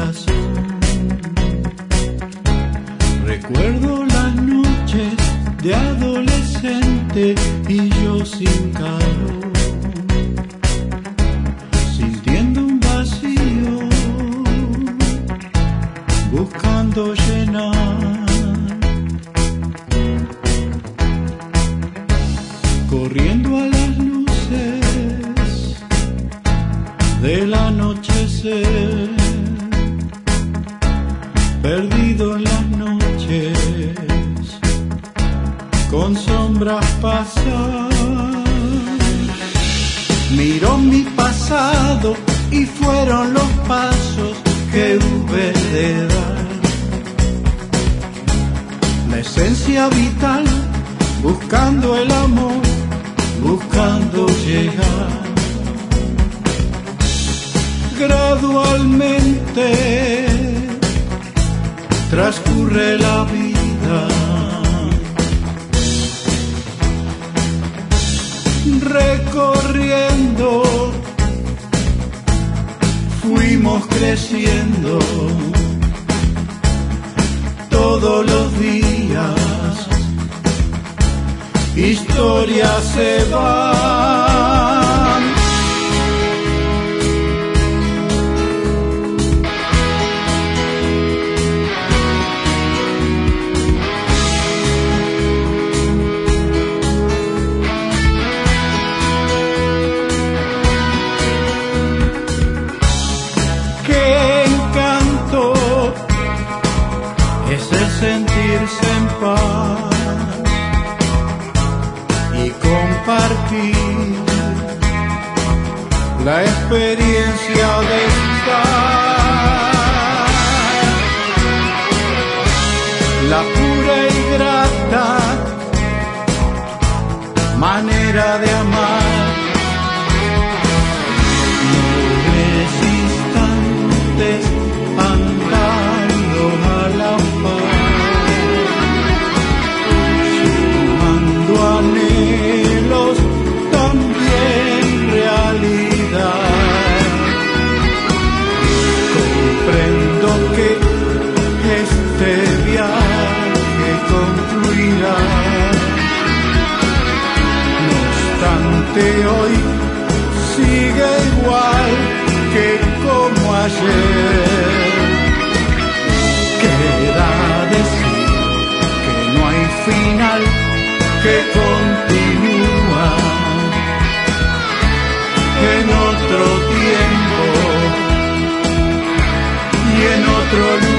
corazón. Recuerdo las noches de adolescente y yo sin calor, sintiendo un vacío, buscando llenar, corriendo a las luces del anochecer, perdido en las noches, con sombras pasar. Miró mi pasado y fueron los pasos que hube de dar. La esencia vital, buscando el amor, buscando llegar. Gradualmente transcurre la vida, recorriendo, fuimos creciendo todos los días, historias se van. Sentirse en paz y compartir la experiencia de estar, la pura y grata manera de amar. Nubes instantes andando a la paz, anhelos también realidad. Comprendo que este viaje concluirá, no obstante hoy sigue igual que como ayer. Queda decir que no hay final, que continúa en otro tiempo y en otro lugar.